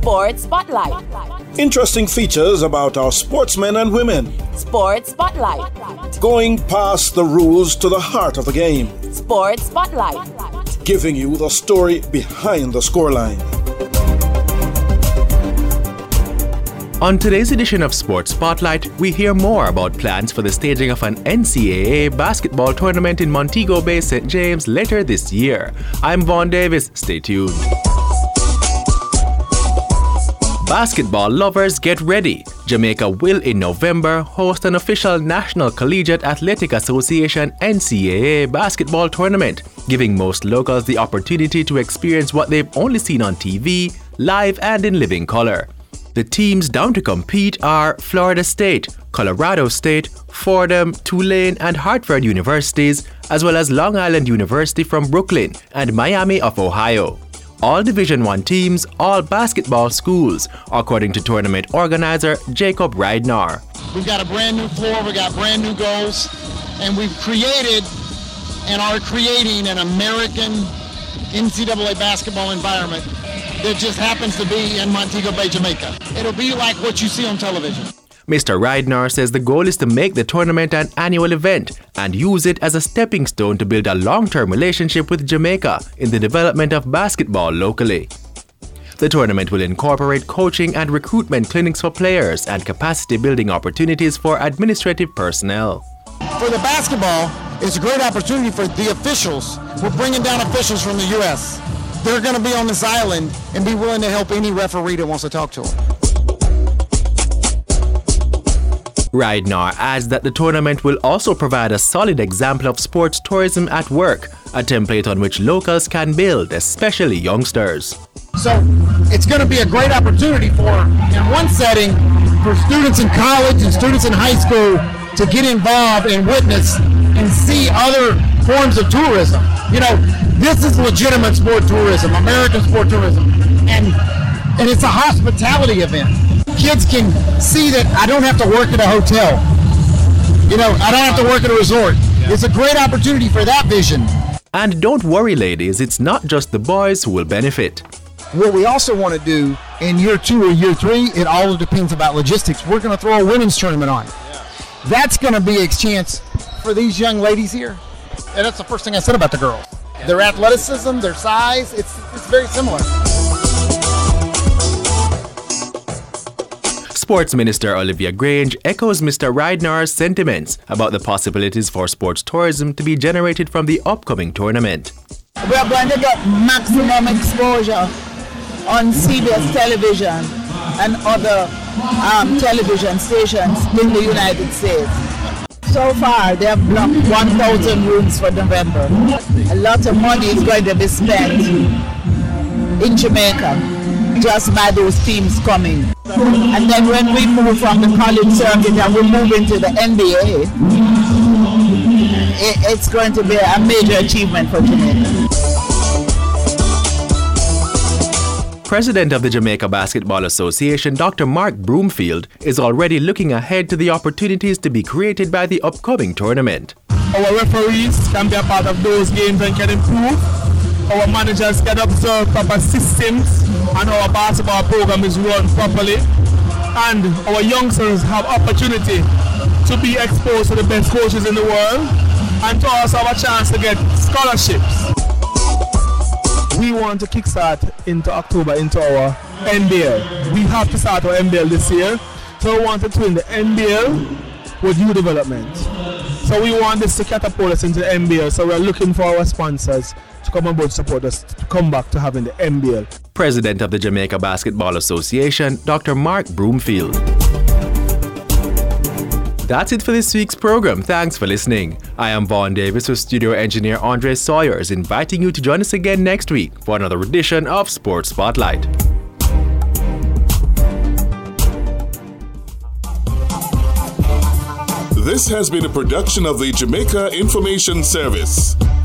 Sports Spotlight. Interesting features about our sportsmen and women. Sports Spotlight. Going past the rules to the heart of the game. Sports Spotlight. Giving you the story behind the scoreline. On today's edition of Sports Spotlight, we hear more about plans for the staging of an NCAA basketball tournament in Montego Bay, St. James later this year. I'm Vaughn Davis. Stay tuned. Basketball lovers, get ready. Jamaica will in November host an official National Collegiate Athletic Association NCAA basketball tournament, giving most locals the opportunity to experience what they've only seen on TV, live and in living color. The teams down to compete are Florida State, Colorado State, Fordham, Tulane and Hartford universities, as well as Long Island University from Brooklyn and Miami of Ohio. All Division I teams, all basketball schools, according to tournament organizer Jacob Reidnar. We've got a brand new floor, we've got brand new goals, and we've created and are creating an American NCAA basketball environment that just happens to be in Montego Bay, Jamaica. It'll be like what you see on television. Mr. Reidnar says the goal is to make the tournament an annual event and use it as a stepping stone to build a long-term relationship with Jamaica in the development of basketball locally. The tournament will incorporate coaching and recruitment clinics for players and capacity building opportunities for administrative personnel. For the basketball, it's a great opportunity for the officials. We're bringing down officials from the U.S. They're going to be on this island and be willing to help any referee that wants to talk to them. Reidnar adds that the tournament will also provide a solid example of sports tourism at work, a template on which locals can build, especially youngsters. So it's going to be a great opportunity for, in one setting, for students in college and students in high school to get involved and witness and see other forms of tourism. You know, this is legitimate sport tourism, American sport tourism, and it's a hospitality event. Kids can see that I don't have to work at a hotel. You know, I don't have to work at a resort. It's a great opportunity for that vision. And don't worry, ladies, it's not just the boys who will benefit. What we also want to do in year 2 or year 3, it all depends about logistics. We're going to throw a women's tournament on. That's going to be a chance for these young ladies here. And that's the first thing I said about the girls. Their athleticism, their size, it's very similar. Sports Minister Olivia Grange echoes Mr. Reidnar's sentiments about the possibilities for sports tourism to be generated from the upcoming tournament. We are going to get maximum exposure on CBS television and other television stations in the United States. So far, they have blocked 1,000 rooms for November. A lot of money is going to be spent in Jamaica just by those teams coming. And then when we move from the college circuit and we move into the NBA, it's going to be a major achievement for Jamaica. President of the Jamaica Basketball Association, Dr. Mark Broomfield, is already looking ahead to the opportunities to be created by the upcoming tournament. Our referees can be a part of those games and can improve. Our managers can observe proper systems and our basketball program is run properly. And our youngsters have opportunity to be exposed to the best coaches in the world and to also have a chance to get scholarships. We want to kickstart into October into our NBL. We have to start our NBL this year. So we want to twin the NBL with youth development. So we want this to catapult us into the NBL. So we're looking for our sponsors to come on board, support us to come back to having the NBL. President of the Jamaica Basketball Association, Dr. Mark Broomfield. That's it for this week's program. Thanks for listening. I am Vaughn Davis with studio engineer Andre Sawyers, inviting you to join us again next week for another edition of Sports Spotlight. This has been a production of the Jamaica Information Service.